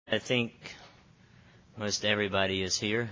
I think most everybody is here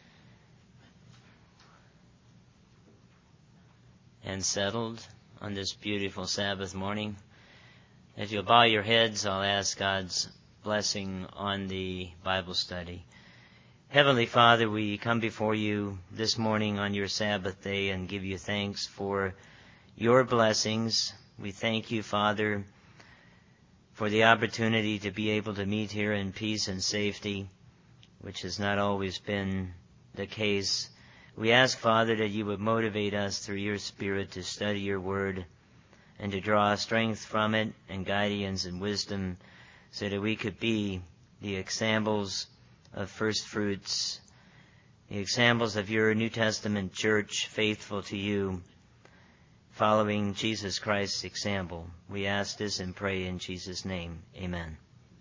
and settled on this beautiful Sabbath morning. If you'll bow your heads, I'll ask God's blessing on the Bible study. Heavenly Father, we come before you this morning on your Sabbath day and give you thanks for your blessings. We thank you, Father, for the opportunity to be able to meet here in peace and safety, which has not always been the case. We ask, Father, that you would motivate us through your Spirit to study your word and to draw strength from it and guidance and wisdom so that we could be the examples of first fruits, the examples of your New Testament church, faithful to you, following Jesus Christ's example. We ask this and pray in Jesus' name. Amen.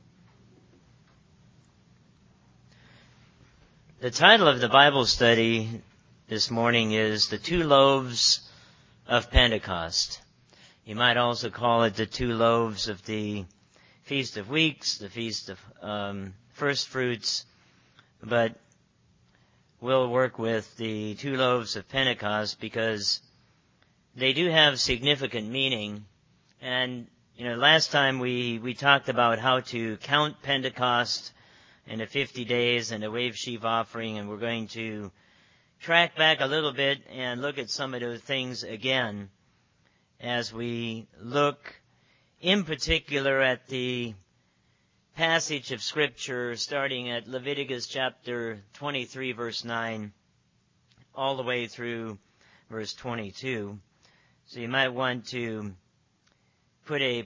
The title of the Bible study this morning is The Two Loaves of Pentecost. You might also call it the two loaves of the Feast of Weeks, the Feast of First Fruits, but we'll work with the two loaves of Pentecost because they do have significant meaning. And, last time we talked about how to count Pentecost and the 50 days and the wave sheaf offering, and we're going to track back a little bit and look at some of those things again as we look in particular at the passage of Scripture starting at Leviticus chapter 23, verse 9, all the way through verse 22. So you might want to put a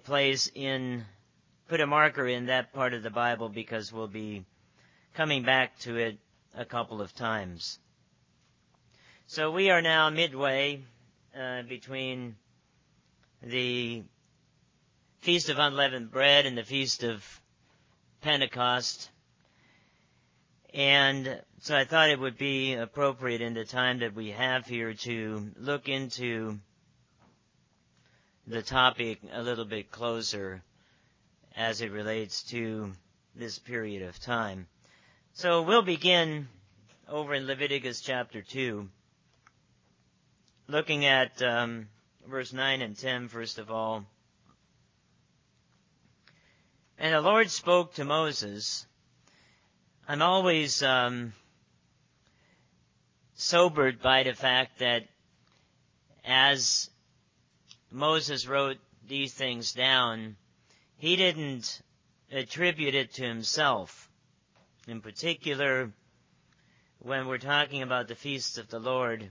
marker in that part of the Bible because we'll be coming back to it a couple of times. So we are now midway between the Feast of Unleavened Bread and the Feast of Pentecost. And so I thought it would be appropriate in the time that we have here to look into the topic a little bit closer as it relates to this period of time. So we'll begin over in Leviticus chapter 2, looking at verse 9 and 10 first of all. And the Lord spoke to Moses. I'm always sobered by the fact that as Moses wrote these things down, he didn't attribute it to himself. In particular, when we're talking about the feasts of the Lord,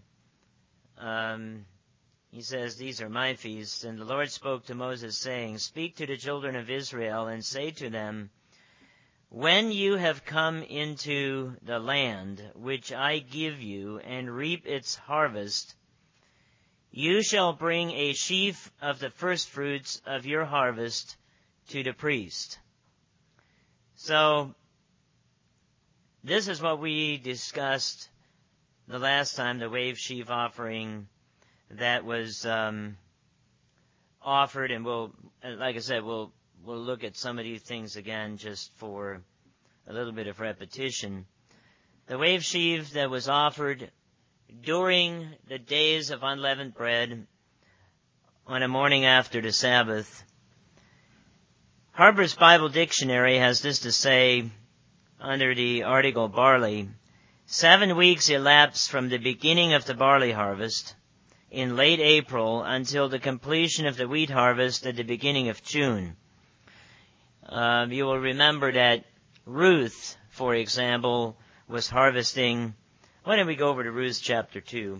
he says, "These are my feasts." And the Lord spoke to Moses, saying, "Speak to the children of Israel and say to them, when you have come into the land which I give you and reap its harvest, you shall bring a sheaf of the firstfruits of your harvest to the priest." So, this is what we discussed the last time, the wave sheaf offering that was offered, and we'll look at some of these things again just for a little bit of repetition. The wave sheaf that was offered during the days of unleavened bread on a morning after the Sabbath. Harper's Bible Dictionary has this to say under the article barley: 7 weeks elapsed from the beginning of the barley harvest in late April until the completion of the wheat harvest at the beginning of June. You will remember that Ruth, for example, was harvesting. Why don't we go over to Ruth chapter 2?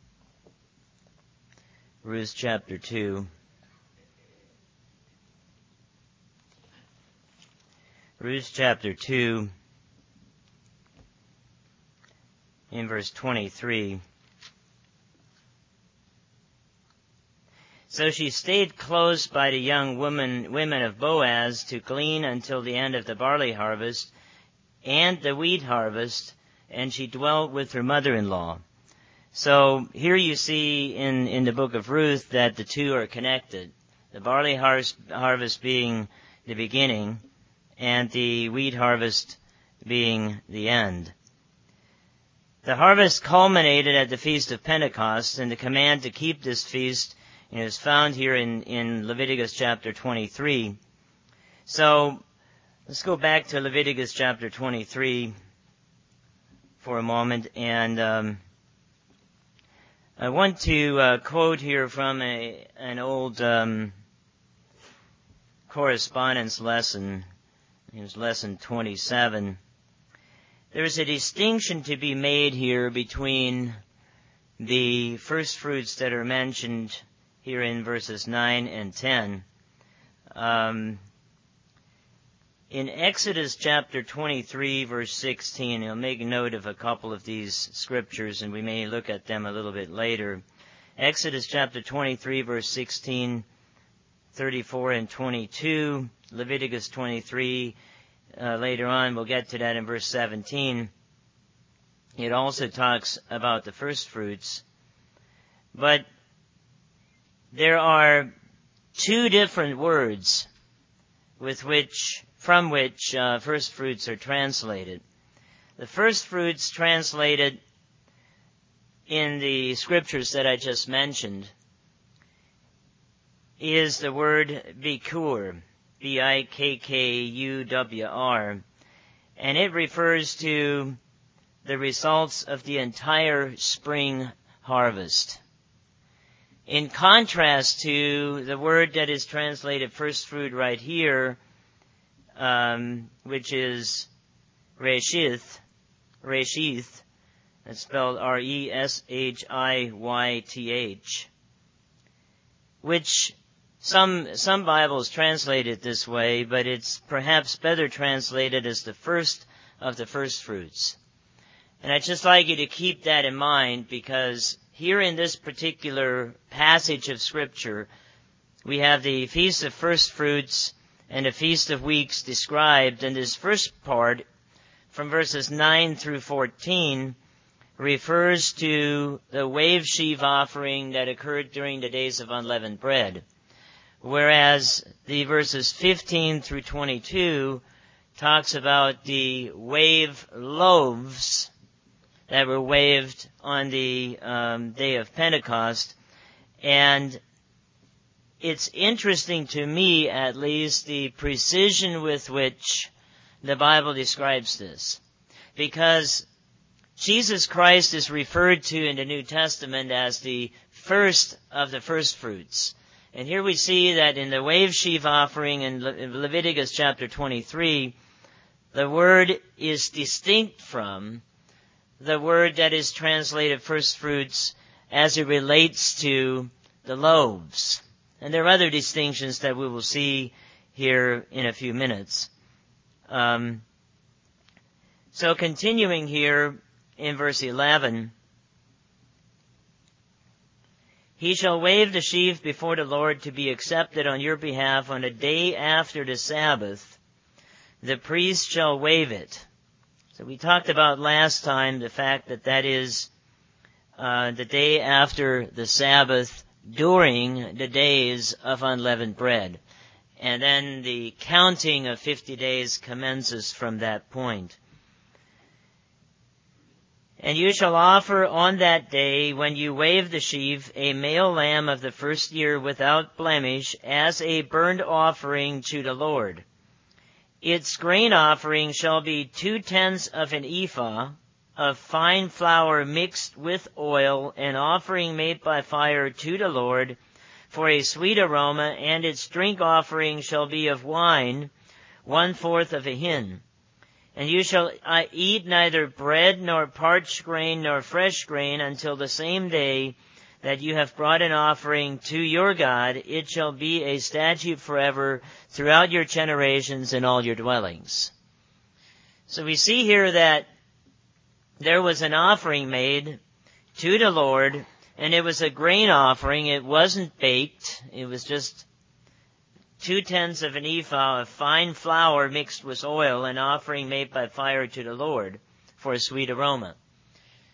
Ruth chapter 2. Ruth chapter 2, in verse 23. So she stayed close by the young women of Boaz to glean until the end of the barley harvest and the wheat harvest, and she dwelt with her mother-in-law. So here you see in the book of Ruth that the two are connected. The barley harvest being the beginning, and the wheat harvest being the end. The harvest culminated at the Feast of Pentecost, and the command to keep this feast is found here in Leviticus chapter 23. So, let's go back to Leviticus chapter 23 for a moment, and I want to quote here from an old correspondence lesson. It was lesson 27. There's a distinction to be made here between the first fruits that are mentioned here in verses 9 and 10. In Exodus chapter 23, verse 16, I'll make note of a couple of these scriptures, and we may look at them a little bit later. Exodus chapter 23, verse 16, 34, and 22. Leviticus 23, later on, we'll get to that in verse 17. It also talks about the first fruits. But there are two different words from which first fruits are translated. The first fruits translated in the scriptures that I just mentioned is the word bikur, B-I-K-K-U-W-R, and it refers to the results of the entire spring harvest. In contrast to the word that is translated first fruit right here, which is reshith, it's spelled R-E-S-H-I-Y-T-H, which some Bibles translate it this way, but it's perhaps better translated as the first of the first fruits. And I'd just like you to keep that in mind, because here in this particular passage of Scripture, we have the Feast of First Fruits and the Feast of Weeks described, and this first part, from verses 9 through 14, refers to the wave sheaf offering that occurred during the days of unleavened bread, whereas the verses 15 through 22 talks about the wave loaves that were waved on the day of Pentecost. And it's interesting to me, at least, the precision with which the Bible describes this, because Jesus Christ is referred to in the New Testament as the first of the first fruits. And here we see that in the wave sheaf offering in Leviticus chapter 23, the word is distinct from the word that is translated first fruits as it relates to the loaves. And there are other distinctions that we will see here in a few minutes. So continuing here in verse 11, he shall wave the sheaf before the Lord to be accepted on your behalf on the day after the Sabbath. The priest shall wave it. So we talked about last time the fact that is the day after the Sabbath during the days of unleavened bread. And then the counting of 50 days commences from that point. And you shall offer on that day, when you wave the sheaf, a male lamb of the first year without blemish, as a burnt offering to the Lord. Its grain offering shall be 2/10 of an ephah of fine flour mixed with oil, an offering made by fire to the Lord for a sweet aroma, and its drink offering shall be of wine, 1/4 of a hin. And you shall eat neither bread nor parched grain nor fresh grain until the same day that you have brought an offering to your God. It shall be a statute forever throughout your generations in all your dwellings. So we see here that there was an offering made to the Lord, and it was a grain offering. It wasn't baked. It was just 2/10 of an ephah of fine flour mixed with oil, an offering made by fire to the Lord for a sweet aroma.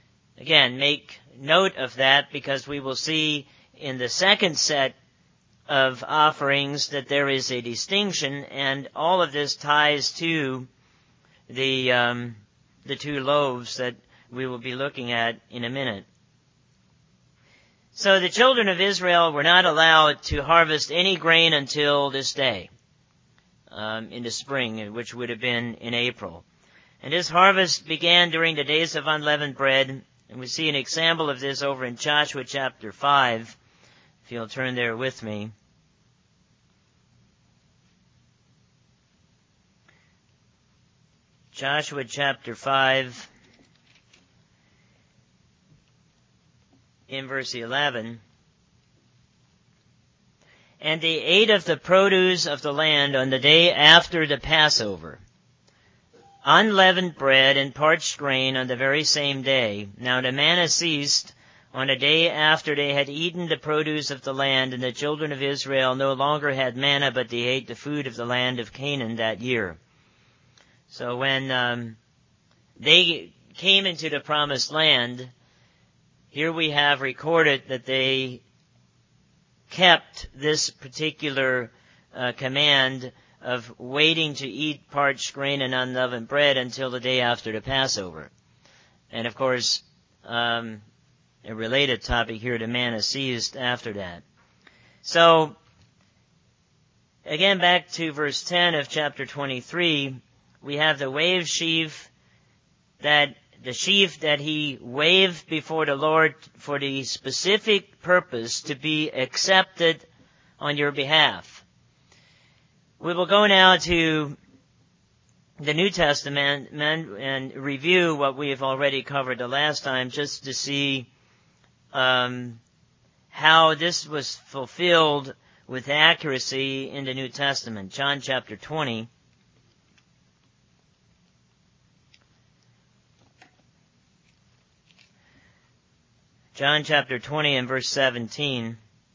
Again, make note of that, because we will see in the second set of offerings that there is a distinction, and all of this ties to the 2 loaves that we will be looking at in a minute. So the children of Israel were not allowed to harvest any grain until this day, in the spring, which would have been in April. And this harvest began during the days of unleavened bread, and we see an example of this over in Joshua chapter 5, if you'll turn there with me. Joshua chapter 5, in verse 11. And they ate of the produce of the land on the day after the Passover, unleavened bread and parched grain on the very same day. Now the manna ceased on the day after they had eaten the produce of the land, and the children of Israel no longer had manna, but they ate the food of the land of Canaan that year. So when they came into the promised land, here we have recorded that they kept this particular command of waiting to eat parched grain and unleavened bread until the day after the Passover. And of course, a related topic here, the manna ceased after that. So, again back to verse 10 of chapter 23, we have the wave sheaf the sheaf that he waved before the Lord for the specific purpose to be accepted on your behalf. We will go now to the New Testament and review what we have already covered the last time, just to see how this was fulfilled with accuracy in the New Testament. John chapter 20. John chapter 20 and verse 17.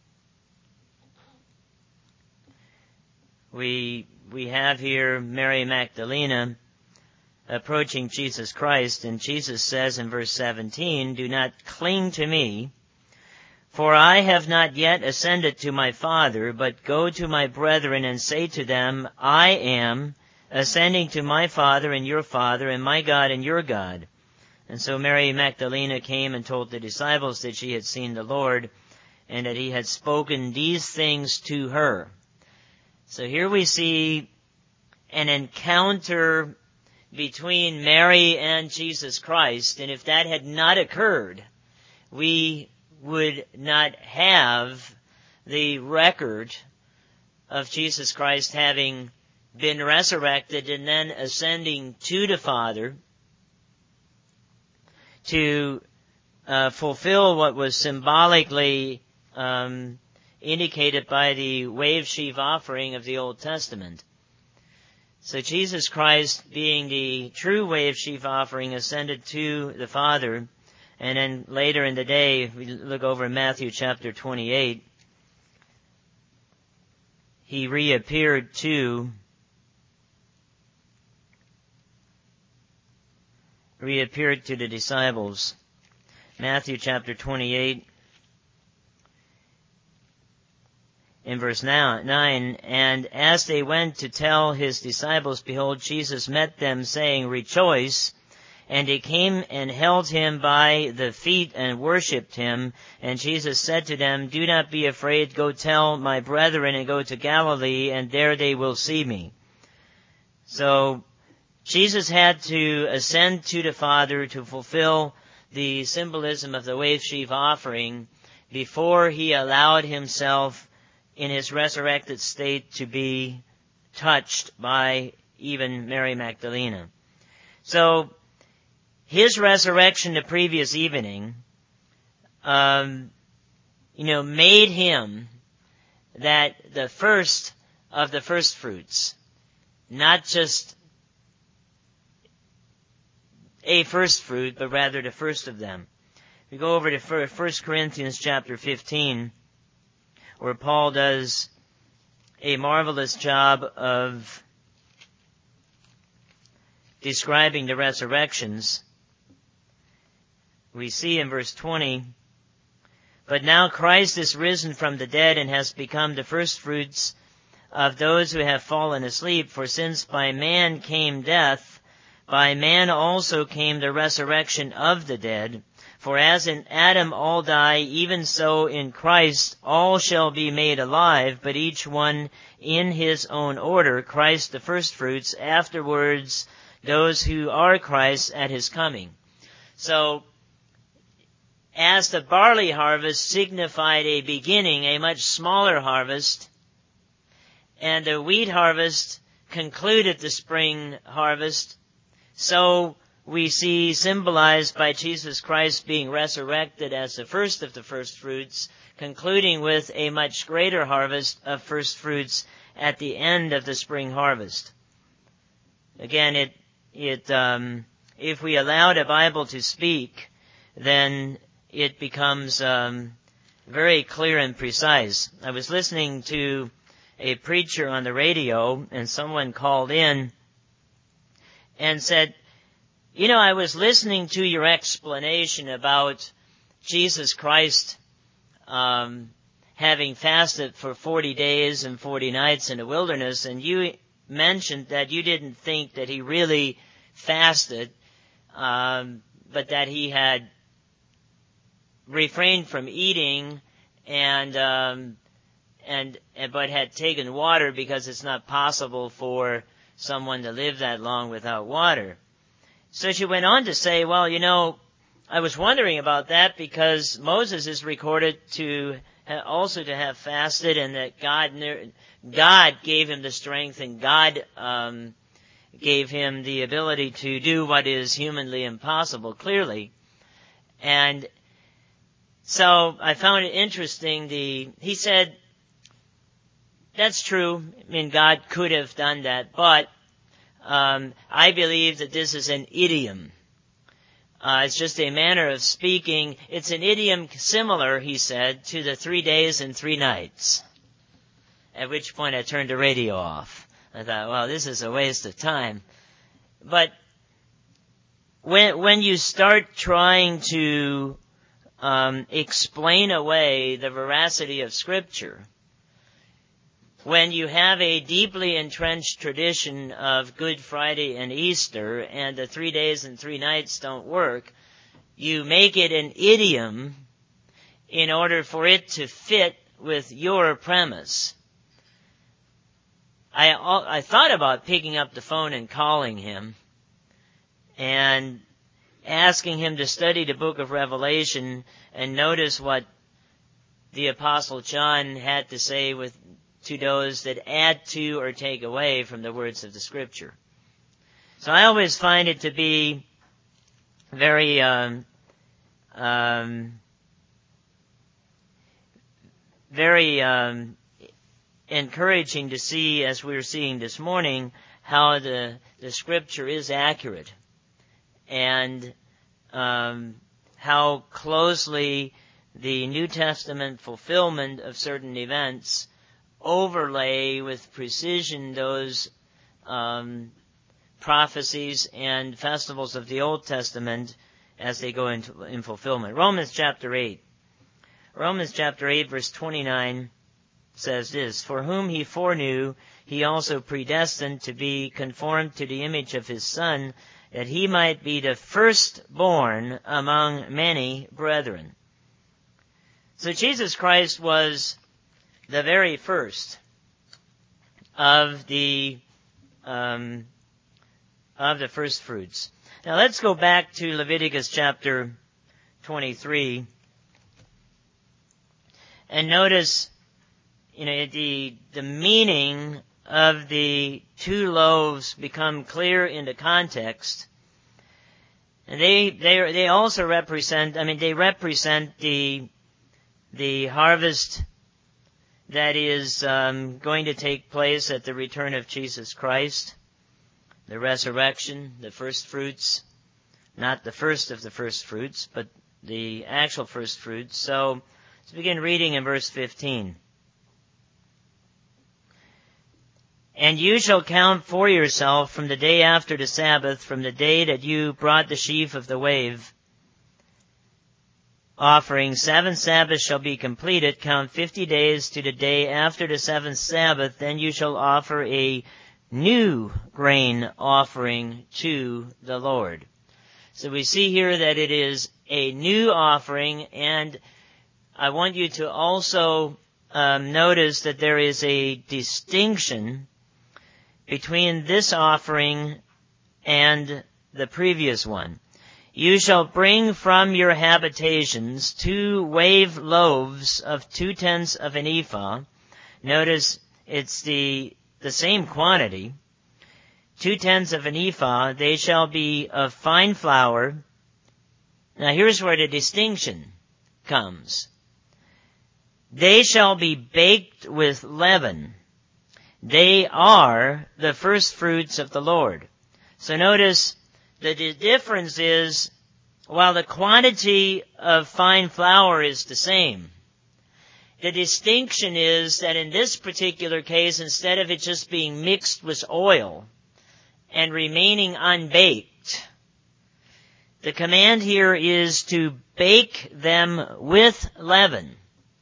We have here Mary Magdalene approaching Jesus Christ, and Jesus says in verse 17, "Do not cling to me, for I have not yet ascended to my Father, but go to my brethren and say to them, I am ascending to my Father and your Father, and my God and your God." And so Mary Magdalene came and told the disciples that she had seen the Lord, and that he had spoken these things to her. So here we see an encounter between Mary and Jesus Christ, and if that had not occurred, we would not have the record of Jesus Christ having been resurrected and then ascending to the Father to fulfill what was symbolically indicated by the wave sheaf offering of the Old Testament. So Jesus Christ, being the true wave sheaf offering, ascended to the Father, and then later in the day, if we look over in Matthew chapter 28, he reappeared to the disciples. Matthew chapter 28 in verse 9, "And as they went to tell his disciples, behold, Jesus met them, saying, Rejoice! And they came and held him by the feet and worshipped him. And Jesus said to them, Do not be afraid, go tell my brethren and go to Galilee, and there they will see me." So Jesus had to ascend to the Father to fulfill the symbolism of the wave sheaf offering before he allowed himself in his resurrected state to be touched by even Mary Magdalene. So his resurrection the previous evening, made him that the first of the first fruits, not just a first fruit, but rather the first of them. We go over to 1 Corinthians chapter 15, where Paul does a marvelous job of describing the resurrections. We see in verse 20, But now Christ is risen from the dead and has become the firstfruits of those who have fallen asleep. For since by man came death, by man also came the resurrection of the dead. For as in Adam all die, even so in Christ all shall be made alive, but each one in his own order, Christ the firstfruits, afterwards those who are Christ at his coming. So, as the barley harvest signified a beginning, a much smaller harvest, and the wheat harvest concluded the spring harvest, so we see symbolized by Jesus Christ being resurrected as the first of the firstfruits, concluding with a much greater harvest of firstfruits at the end of the spring harvest. Again, if we allow the Bible to speak, then it becomes very clear and precise. I was listening to a preacher on the radio, and someone called in and said, "You know, I was listening to your explanation about Jesus Christ having fasted for 40 days and 40 nights in the wilderness, and you mentioned that you didn't think that he really fasted, but that he had refrained from eating but had taken water because it's not possible for someone to live that long without water." So she went on to say, "Well, you know, I was wondering about that because Moses is recorded to also to have fasted, and that God gave him the strength, and God gave him the ability to do what is humanly impossible, clearly." And so I found it interesting. He said, "That's true. I mean, God could have done that, but I believe that this is an idiom. It's just a manner of speaking. It's an idiom similar," he said, "to the 3 days and 3 nights." At which point I turned the radio off. I thought, well, this is a waste of time. But when you start trying to explain away the veracity of Scripture, when you have a deeply entrenched tradition of Good Friday and Easter, and the 3 days and 3 nights don't work, you make it an idiom in order for it to fit with your premise. I thought about picking up the phone and calling him and asking him to study the book of Revelation and notice what the Apostle John had to say to those that add to or take away from the words of the Scripture. So I always find it to be very encouraging to see, as we were seeing this morning, how the Scripture is accurate, and how closely the New Testament fulfillment of certain events overlay with precision those prophecies and festivals of the Old Testament as they go in fulfillment. Romans chapter 8, verse 29 says this: "For whom he foreknew, he also predestined to be conformed to the image of his Son, that he might be the firstborn among many brethren." So Jesus Christ was the very first of the first fruits. Now let's go back to Leviticus chapter 23 and notice, the meaning of the 2 loaves become clear in the context. And they also represent, they represent the harvest that is going to take place at the return of Jesus Christ, the resurrection, the first fruits, not the first of the first fruits, but the actual first fruits. So let's begin reading in verse 15. "And you shall count for yourself from the day after the Sabbath, from the day that you brought the sheaf of the wave, offering. 7 Sabbaths shall be completed. Count 50 days to the day after the 7th Sabbath. Then you shall offer a new grain offering to the Lord. So we see here that it is a new offering, and I want you to also notice that there is a distinction between this offering and the previous one. You shall bring from your habitations 2 wave loaves of 2/10 of an ephah. Notice it's the same quantity. 2/10 of an ephah. They shall be of fine flour. Now here's where the distinction comes. They shall be baked with leaven. They are the first fruits of the Lord. So notice that the difference is, while the quantity of fine flour is the same, the distinction is that in this particular case, instead of it just being mixed with oil and remaining unbaked, the command here is to bake them with leaven,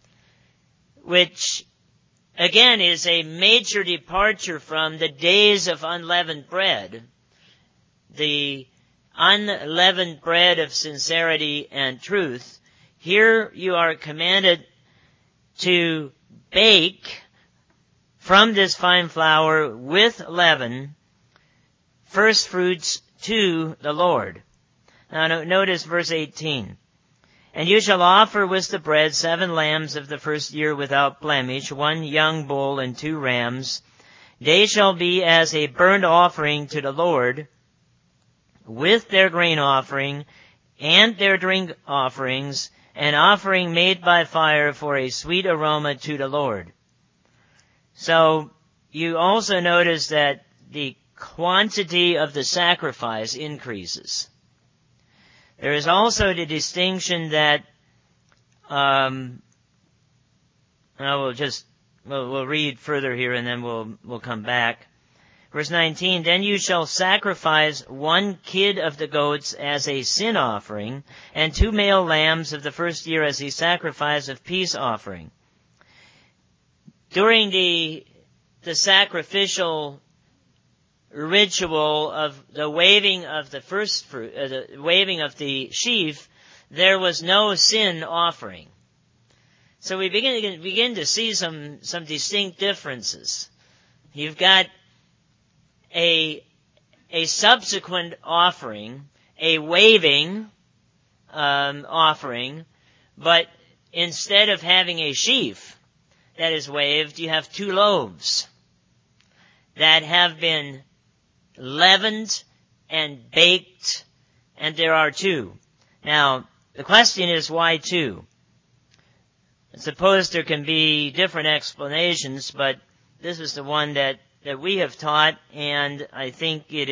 which again is a major departure from the days of unleavened bread, the unleavened bread of sincerity and truth. Here you are commanded to bake from this fine flour with leaven first fruits to the Lord. Now notice verse 18. And you shall offer with the bread 7 lambs of the first year without blemish, 1 young bull and 2 rams. They shall be as a burnt offering to the Lord, with their grain offering and their drink offerings, an offering made by fire for a sweet aroma to the Lord. So you also notice that the quantity of the sacrifice increases. There is also the distinction that we'll read further here and then we'll come back. Verse 19, then you shall sacrifice 1 kid of the goats as a sin offering, and 2 male lambs of the first year as a sacrifice of peace offering. During the sacrificial ritual of the waving of the first fruit, the waving of the sheaf, there was no sin offering. So we begin to see some distinct differences. You've got a subsequent offering, a waving offering, but instead of having a sheaf that is waved, you have 2 loaves that have been leavened and baked, and there are 2. Now, the question is, why 2? I suppose there can be different explanations, but this is the one that we have taught, and I think it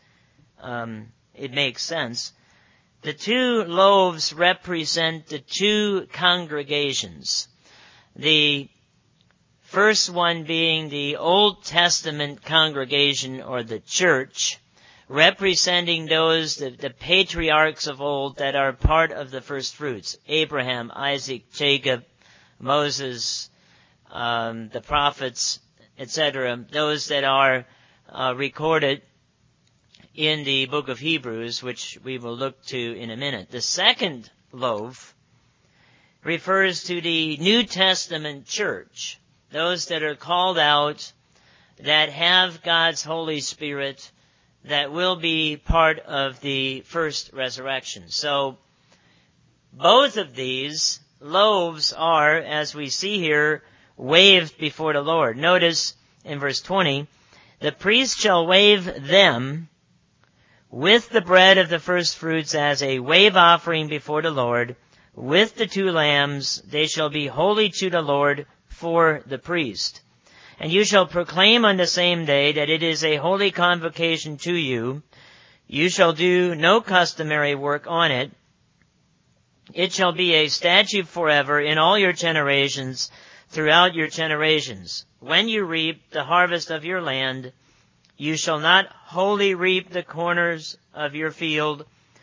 makes sense. The 2 loaves represent the 2 congregations. The first one being the Old Testament congregation or the church, representing those, the patriarchs of old that are part of the first fruits. Abraham, Isaac, Jacob, Moses, the prophets, etc. Those that are recorded in the book of Hebrews, which we will look to in a minute. The second loaf refers to the New Testament church, those that are called out, that have God's Holy Spirit, that will be part of the first resurrection. So both of these loaves are, as we see here, waved before the Lord. Notice in verse 20, the priest shall wave them with the bread of the first fruits as a wave offering before the Lord, with the 2 lambs. They shall be holy to the Lord for the priest. And you shall proclaim on the same day that it is a holy convocation to you. You shall do no customary work on it. It shall be a statute forever in all your generations, throughout your generations. When you reap the harvest of your land, you shall not wholly reap the corners of your field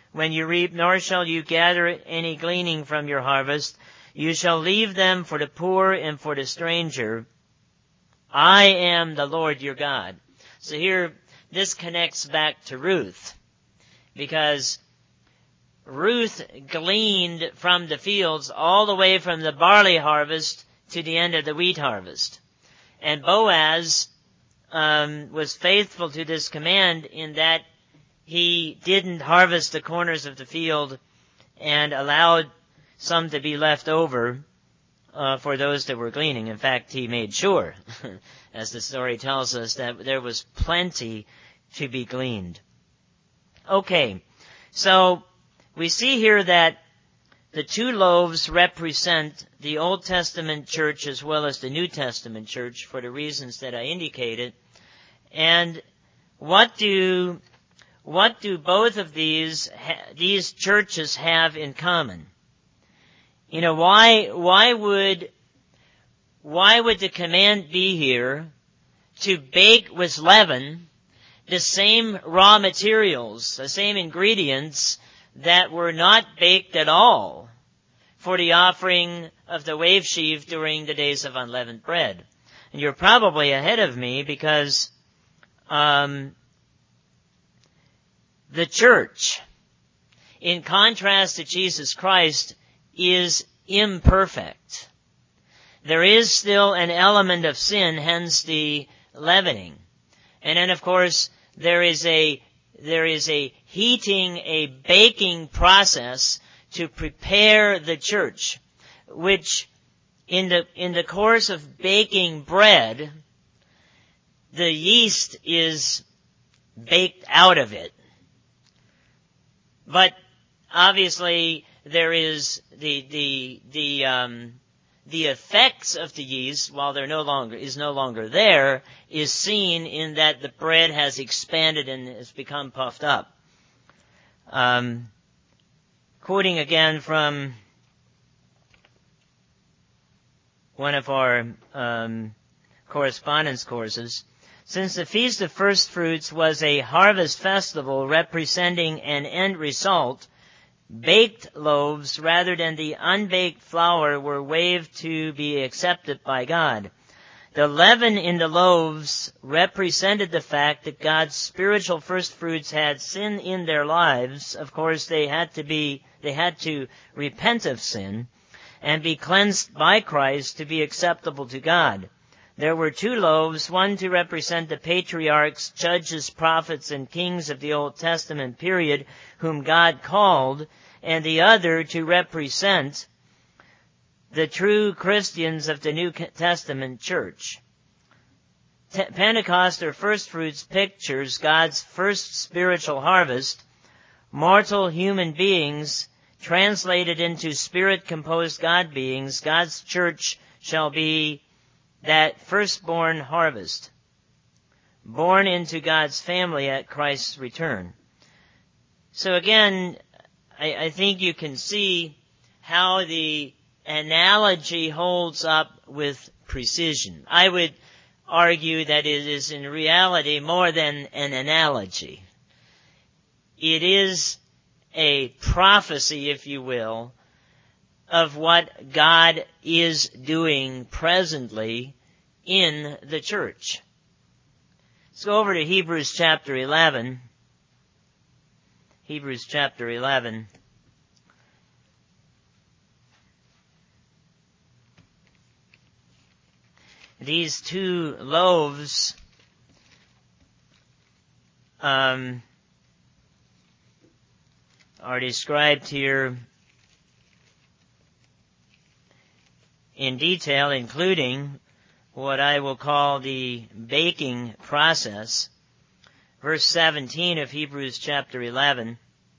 when you reap, nor shall you gather any gleaning from your harvest. You shall leave them for the poor and for the stranger. I am the Lord your God. So here, this connects back to Ruth, because Ruth gleaned from the fields all the way from the barley harvest to the end of the wheat harvest. And Boaz was faithful to this command in that he didn't harvest the corners of the field and allowed some to be left over for those that were gleaning. In fact, he made sure, as the story tells us, that there was plenty to be gleaned. Okay, so we see here that the two loaves represent the Old Testament church as well as the New Testament church for the reasons that I indicated. And what do both of these churches have in common? You know, why would the command be here to bake with leaven the same raw materials, the same ingredients that were not baked at all for the offering of the wave sheaf during the days of unleavened bread? And you're probably ahead of me because the church, in contrast to Jesus Christ, is imperfect. There is still an element of sin, hence the leavening. And then, of course, there is a heating, a baking process to prepare the church, which in the course of baking bread, the yeast is baked out of it. But obviously there is the effects of the yeast, while they're no longer there, is seen in that the bread has expanded and has become puffed up. Quoting again from one of our correspondence courses, since the Feast of First Fruits was a harvest festival representing an end result, baked loaves rather than the unbaked flour were waved to be accepted by God. The leaven in the loaves represented the fact that God's spiritual first fruits had sin in their lives. Of course, they had to repent of sin and be cleansed by Christ to be acceptable to God. There were two loaves, one to represent the patriarchs, judges, prophets, and kings of the Old Testament period whom God called, and the other to represent the true Christians of the New Testament church. Pentecost, or first fruits, pictures God's first spiritual harvest. Mortal human beings translated into spirit-composed God beings. God's church shall be that firstborn harvest, born into God's family at Christ's return. So again, I think you can see how the analogy holds up with precision. I would argue that it is in reality more than an analogy. It is a prophecy, if you will, of what God is doing presently in the church. Let's go over to Hebrews chapter 11. Hebrews chapter 11. These two loaves are described here in detail, including what I will call the baking process. Verse 17 of Hebrews chapter 11.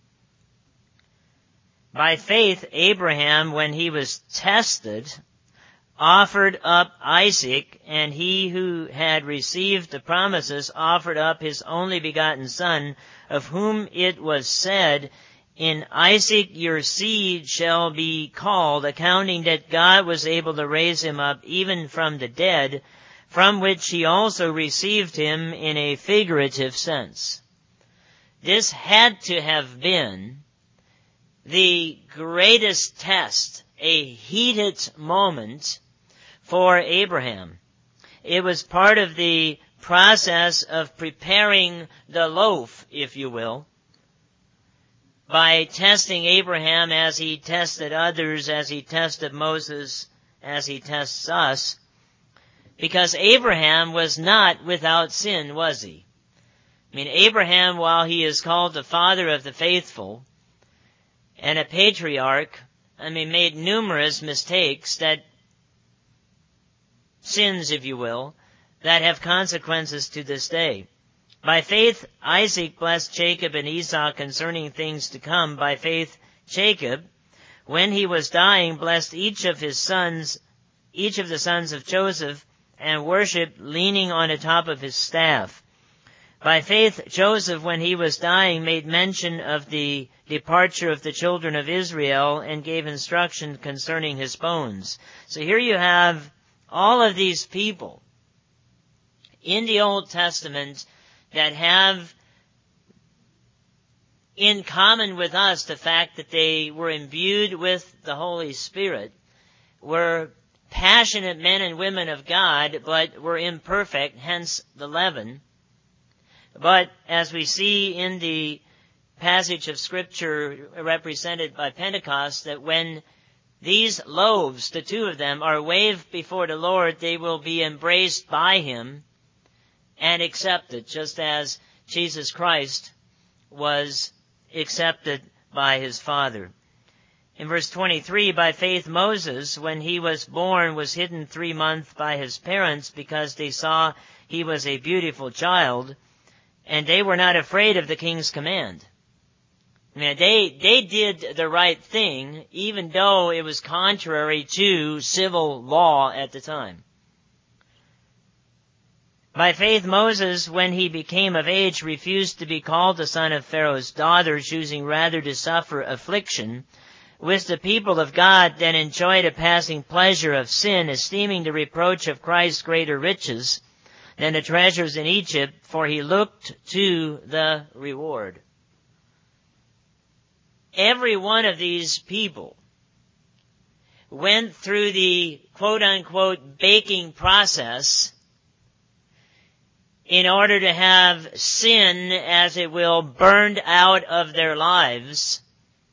By faith, Abraham, when he was tested, offered up Isaac, and he who had received the promises offered up his only begotten son, of whom it was said, in Isaac your seed shall be called, accounting that God was able to raise him up even from the dead, from which he also received him in a figurative sense. This had to have been the greatest test, a heated moment for Abraham. It was part of the process of preparing the loaf, if you will, by testing Abraham as he tested others, as he tested Moses, as he tests us. Because Abraham was not without sin, was he? I mean, Abraham, while he is called the father of the faithful and a patriarch, made numerous mistakes, that sins, if you will, that have consequences to this day. By faith, Isaac blessed Jacob and Esau concerning things to come. By faith, Jacob, when he was dying, blessed each of the sons of Joseph, and worshipped leaning on the top of his staff. By faith, Joseph, when he was dying, made mention of the departure of the children of Israel and gave instruction concerning his bones. So here you have all of these people in the Old Testament that have in common with us the fact that they were imbued with the Holy Spirit, were passionate men and women of God, but were imperfect, hence the leaven. But as we see in the passage of Scripture represented by Pentecost, that when these loaves, the two of them, are waved before the Lord, they will be embraced by Him and accepted, just as Jesus Christ was accepted by His Father. In verse 23, by faith Moses, when he was born, was hidden 3 months by his parents because they saw he was a beautiful child, and they were not afraid of the king's command. They did the right thing, even though it was contrary to civil law at the time. By faith Moses, when he became of age, refused to be called the son of Pharaoh's daughter, choosing rather to suffer affliction with the people of God than enjoy the passing pleasure of sin, esteeming the reproach of Christ greater riches than the treasures in Egypt, for he looked to the reward. Every one of these people went through the quote-unquote baking process in order to have sin, as it will, burned out of their lives.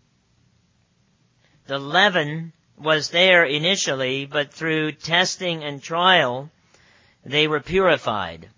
The leaven was there initially, but through testing and trial, they were purified.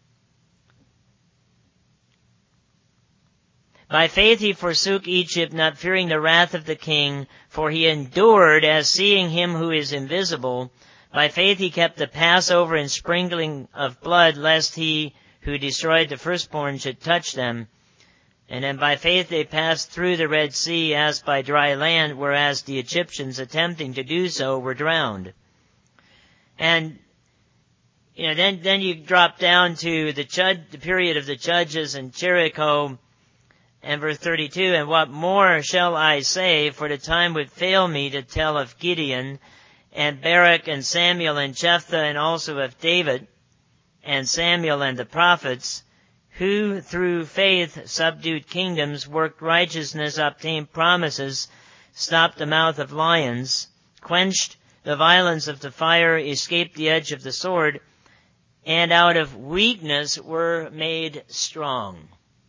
By faith he forsook Egypt, not fearing the wrath of the king, for he endured as seeing him who is invisible. By faith he kept the Passover in sprinkling of blood, lest he who destroyed the firstborn should touch them. And then by faith they passed through the Red Sea as by dry land, whereas the Egyptians attempting to do so were drowned. And then you drop down to the period of the judges in Jericho, and verse 32, and what more shall I say, for the time would fail me to tell of Gideon, and Barak, and Samuel, and Jephthah, and also of David, and Samuel, and the prophets, who through faith subdued kingdoms, worked righteousness, obtained promises, stopped the mouth of lions, quenched the violence of the fire, escaped the edge of the sword, and out of weakness were made strong.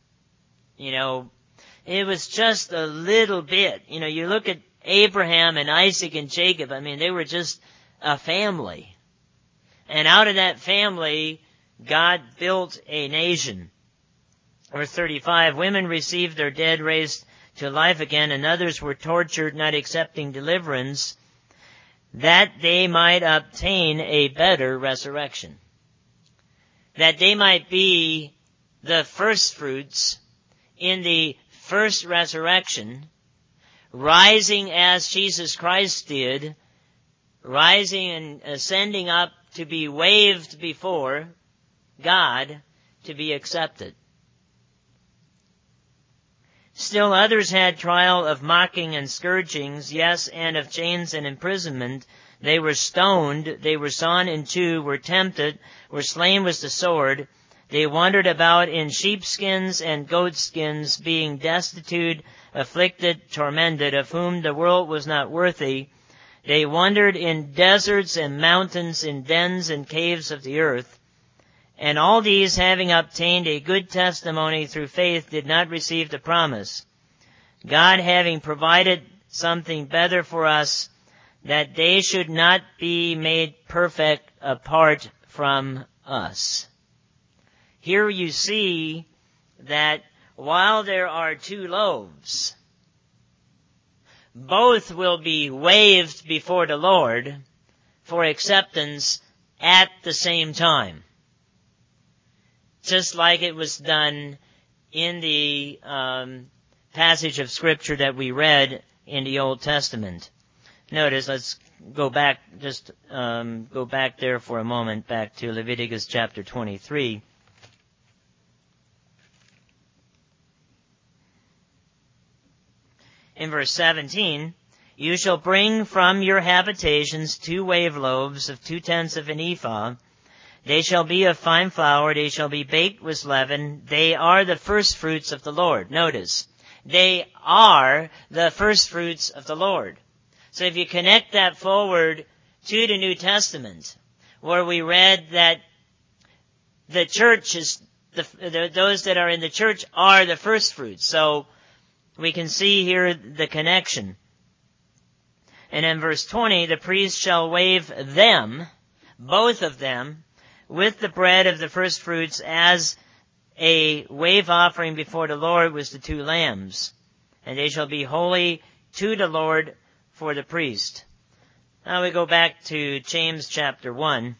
It was just a little bit. You look at Abraham and Isaac and Jacob, they were just a family. And out of that family, God built a nation. Verse 35, women received their dead raised to life again, and others were tortured, not accepting deliverance, that they might obtain a better resurrection. That they might be the first fruits in the first resurrection, rising as Jesus Christ did, rising and ascending up to be waved before God to be accepted. Still others had trial of mocking and scourgings, yes, and of chains and imprisonment. They were stoned, they were sawn in two, were tempted, were slain with the sword. They wandered about in sheepskins and goatskins, being destitute, afflicted, tormented, of whom the world was not worthy. They wandered in deserts and mountains, in dens and caves of the earth. And all these, having obtained a good testimony through faith, did not receive the promise. God having provided something better for us, that they should not be made perfect apart from us. Here you see that while there are two loaves, both will be waved before the Lord for acceptance at the same time. Just like it was done in the passage of Scripture that we read in the Old Testament. Notice, let's go back there for a moment, back to Leviticus chapter 23. In verse 17, you shall bring from your habitations 2 wave loaves of 2/10 of an ephah. They shall be of fine flour. They shall be baked with leaven. They are the first fruits of the Lord. Notice, they are the first fruits of the Lord. So if you connect that forward to the New Testament, where we read that the church is, those that are in the church are the first fruits. So we can see here the connection. And in verse 20, the priest shall wave them, both of them, with the bread of the first fruits as a wave offering before the Lord with the 2 lambs. And they shall be holy to the Lord for the priest. Now we go back to James chapter 1.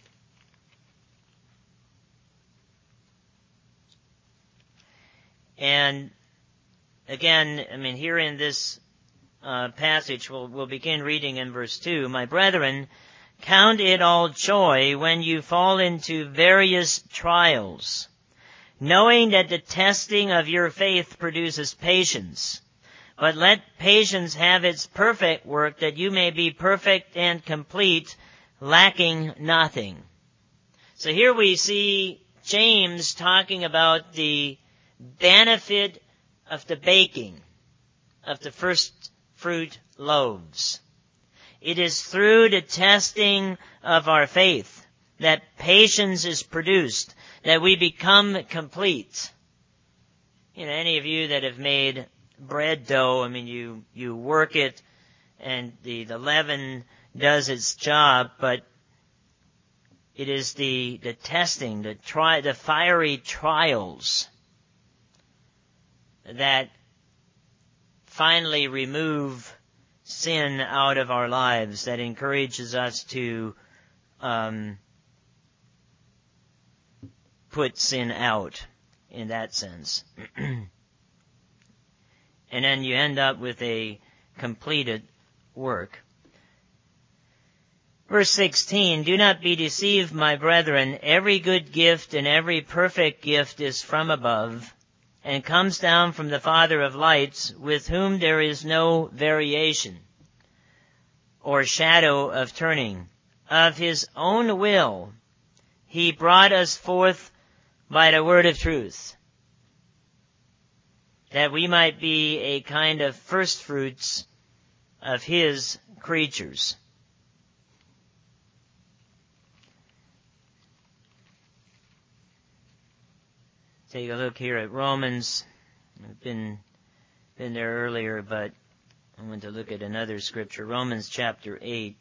And again, here in this passage, we'll begin reading in verse 2. My brethren, count it all joy when you fall into various trials, knowing that the testing of your faith produces patience. But let patience have its perfect work, that you may be perfect and complete, lacking nothing. So here we see James talking about the benefit of the baking of the first fruit loaves. It is through the testing of our faith that patience is produced, that we become complete. Any of you that have made bread dough, you work it and the leaven does its job, but it is the testing, the fiery trials that finally remove sin out of our lives, that encourages us to put sin out in that sense. And then you end up with a completed work. Verse 16, do not be deceived, my brethren. Every good gift and every perfect gift is from above, and comes down from the Father of lights, with whom there is no variation or shadow of turning. Of his own will he brought us forth by the word of truth, that we might be a kind of first fruits of his creatures. Take a look here at Romans. I've been there earlier, but I want to look at another scripture. Romans chapter 8.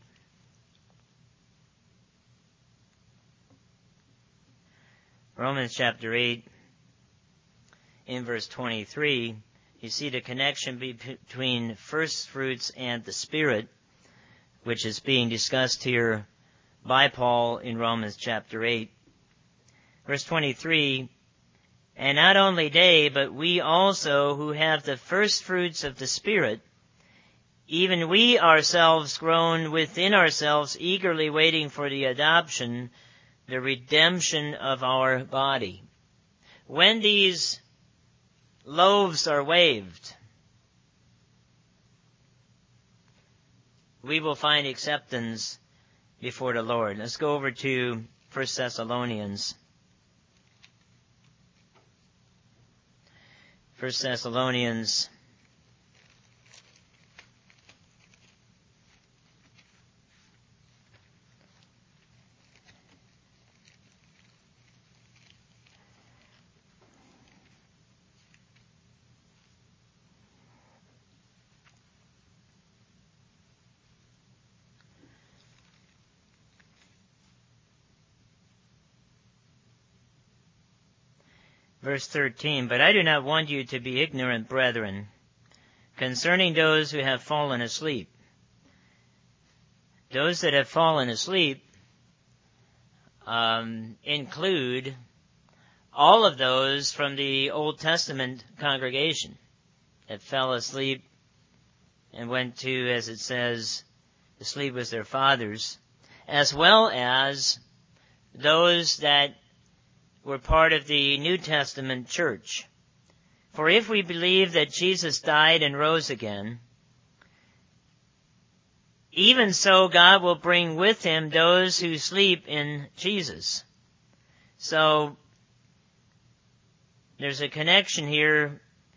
Romans chapter 8, in verse 23, you see the connection between first fruits and the Spirit, which is being discussed here by Paul in Romans chapter 8. Verse 23, and not only they, but we also who have the first fruits of the Spirit, even we ourselves groan within ourselves, eagerly waiting for the adoption, the redemption of our body. When these loaves are waved, we will find acceptance before the Lord. Let's go over to 1 Thessalonians. 1 Thessalonians Verse 13, "But I do not want you to be ignorant, brethren, concerning those who have fallen asleep." Those that have fallen asleep include all of those from the Old Testament congregation that fell asleep and went to, as it says, to sleep with their fathers, as well as those that were part of the New Testament church. For if we believe that Jesus died and rose again, even so God will bring with him those who sleep in Jesus. So there's a connection here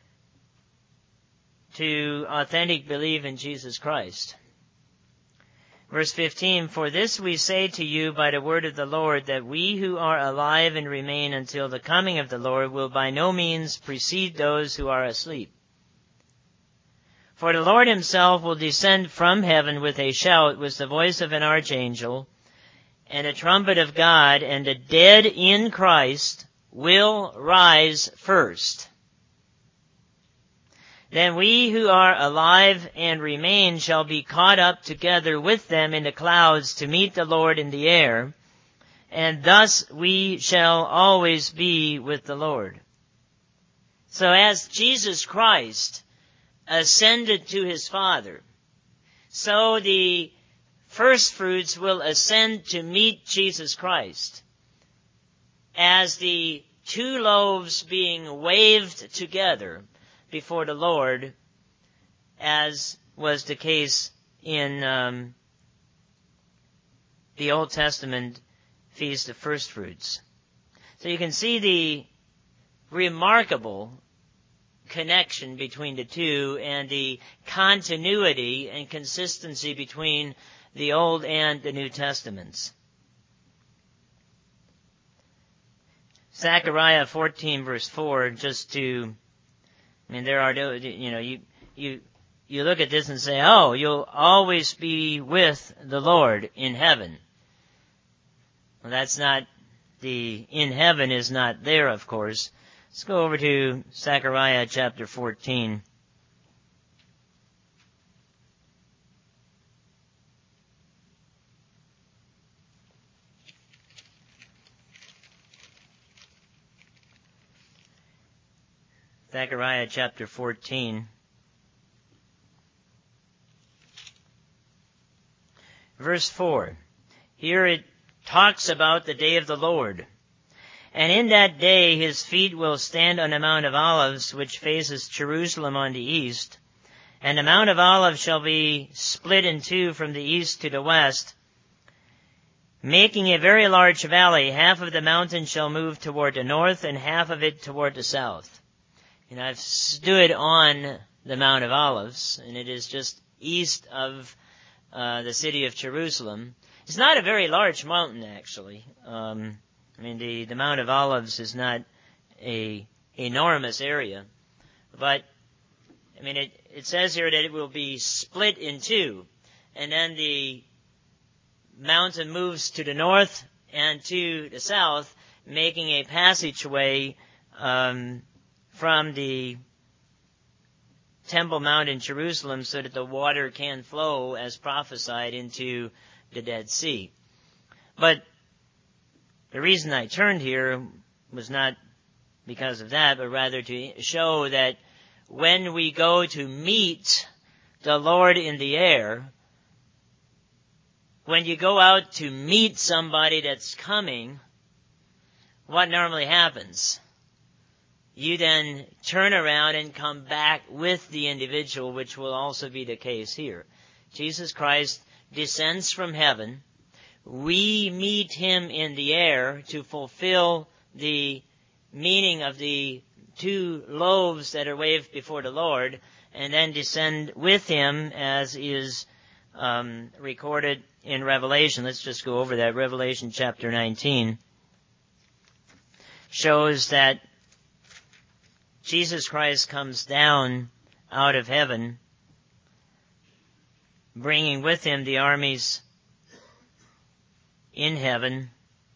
to authentic belief in Jesus Christ. Verse 15, "For this we say to you by the word of the Lord, that we who are alive and remain until the coming of the Lord will by no means precede those who are asleep. For the Lord himself will descend from heaven with a shout, with the voice of an archangel, and a trumpet of God, and the dead in Christ will rise first. Then we who are alive and remain shall be caught up together with them in the clouds to meet the Lord in the air, and thus we shall always be with the Lord." So as Jesus Christ ascended to his Father, so the first fruits will ascend to meet Jesus Christ as the two loaves being waved together before the Lord, as was the case in the Old Testament Feast of First Fruits. So you can see the remarkable connection between the two and the continuity and consistency between the Old and the New Testaments. Zechariah 14 verse 4, there are, you look at this and say, oh, you'll always be with the Lord in heaven. Well, that's not, the in heaven is not there, of course. Let's go over to Zechariah chapter 14. Zechariah chapter 14. Verse 4. Here it talks about the day of the Lord. "And in that day his feet will stand on the Mount of Olives, which faces Jerusalem on the east. And the Mount of Olives shall be split in two from the east to the west, making a very large valley. Half of the mountain shall move toward the north, and half of it toward the south." And I've stood on the Mount of Olives, and it is just east of the city of Jerusalem. It's not a very large mountain, actually. The Mount of Olives is not a enormous area, but it says here that it will be split in two, and then the mountain moves to the north and to the south, making a passageway from the Temple Mount in Jerusalem so that the water can flow as prophesied into the Dead Sea. But the reason I turned here was not because of that, but rather to show that when we go to meet the Lord in the air, when you go out to meet somebody that's coming, what normally happens? You then turn around and come back with the individual, which will also be the case here. Jesus Christ descends from heaven. We meet him in the air to fulfill the meaning of the two loaves that are waved before the Lord, and then descend with him, as is recorded in Revelation. Let's just go over that. Revelation chapter 19 shows that Jesus Christ comes down out of heaven, bringing with him the armies in heaven.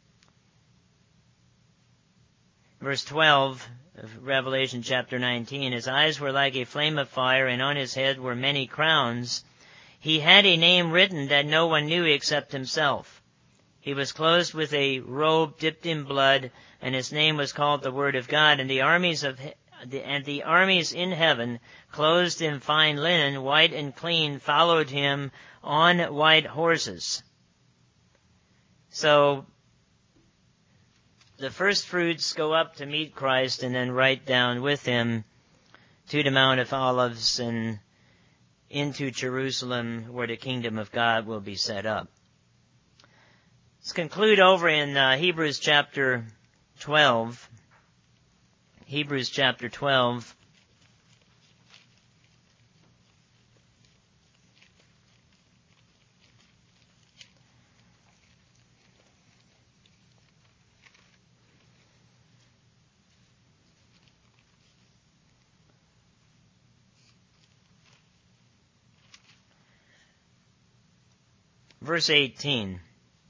Verse 12 of Revelation chapter 19, his eyes were like a flame of fire, and on his head were many crowns. He had a name written that no one knew except himself. He was clothed with a robe dipped in blood, and his name was called the Word of God. And the armies in heaven, clothed in fine linen, white and clean, followed him on white horses. So the first fruits go up to meet Christ, and then right down with him to the Mount of Olives and into Jerusalem, where the kingdom of God will be set up. Let's conclude over in Hebrews chapter 12. Hebrews chapter 12. Verse 18.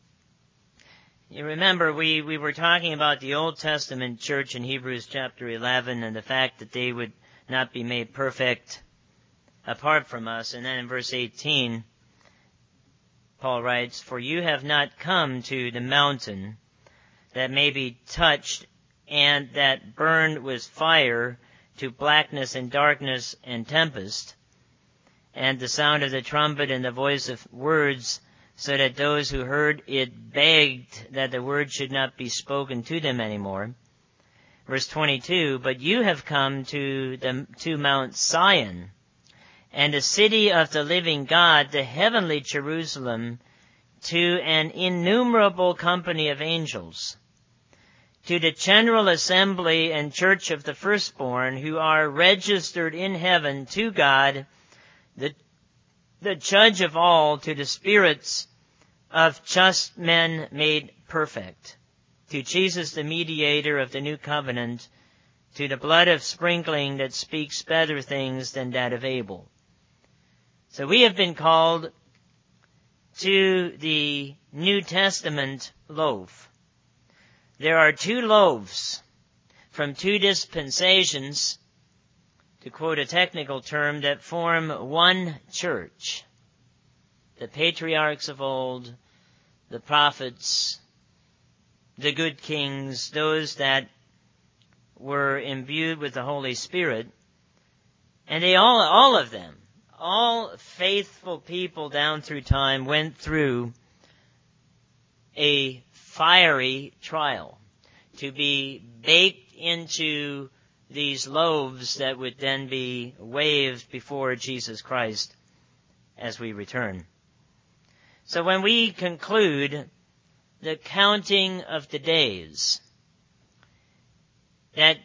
You remember we were talking about the Old Testament church in Hebrews chapter 11 and the fact that they would not be made perfect apart from us. And then in verse 18, Paul writes, "For you have not come to the mountain that may be touched and that burned with fire, to blackness and darkness and tempest, and the sound of the trumpet and the voice of words, so that those who heard it begged that the word should not be spoken to them anymore." Verse 22, "But you have come to Mount Zion, and the city of the living God, the heavenly Jerusalem, to an innumerable company of angels, to the general assembly and church of the firstborn who are registered in heaven, to God, the judge of all, to the spirits of just men made perfect, to Jesus the mediator of the new covenant, to the blood of sprinkling that speaks better things than that of Abel." So we have been called to the New Testament loaf. There are two loaves from two dispensations, to quote a technical term, that form one church. The patriarchs of old, the prophets, the good kings, those that were imbued with the Holy Spirit, and they all of them, all faithful people down through time, went through a fiery trial to be baked into these loaves that would then be waved before Jesus Christ as we return. So when we conclude the counting of the days that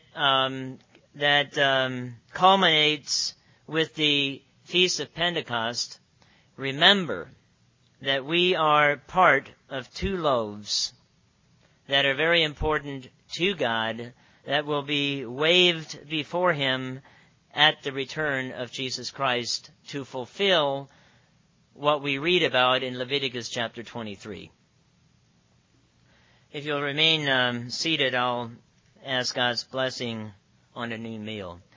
culminates with the Feast of Pentecost, remember that we are part of two loaves that are very important to God, that will be waved before him at the return of Jesus Christ, to fulfill what we read about in Leviticus chapter 23. If you'll remain seated, I'll ask God's blessing on a new meal.